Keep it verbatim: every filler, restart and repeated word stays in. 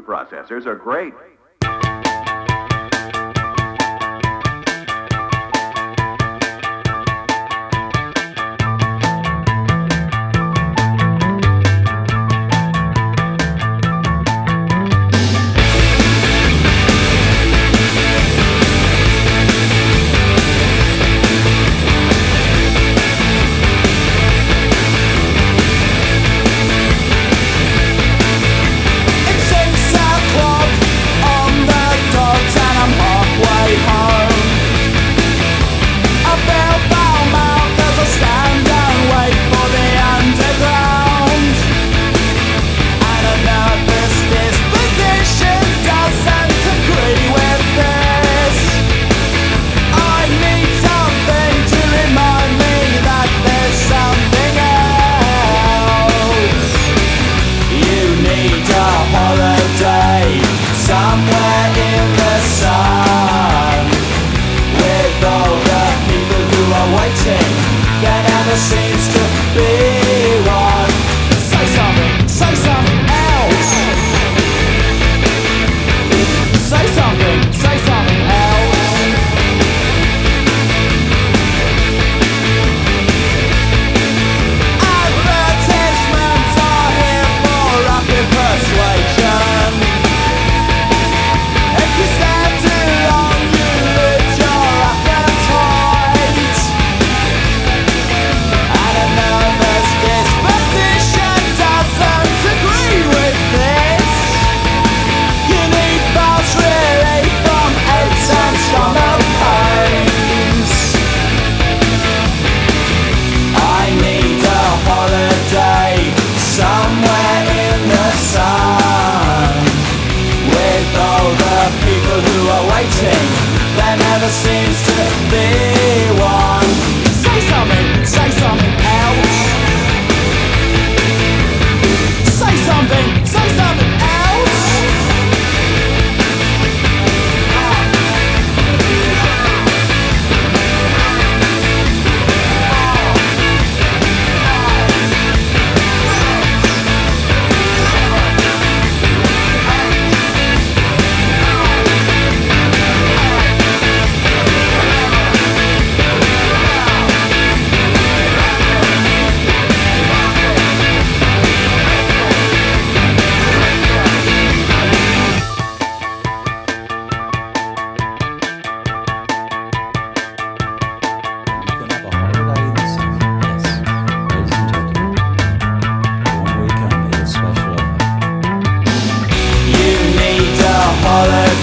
food processors are great. Somewhere in the sun, with all the people who are waiting, there never seems to be one. Say something, say something else. Say something, say something else. Advertisements are here for rapid persuasion. If you stand too long, you lose your appetite. And a nervous disposition doesn't agree with this. You need fast relief from aches and stomach pains. I need a holiday somewhere in the sun, with all the people who are waiting, there never seems to be one. Say something, say something else. Say something, say something else. Holiday.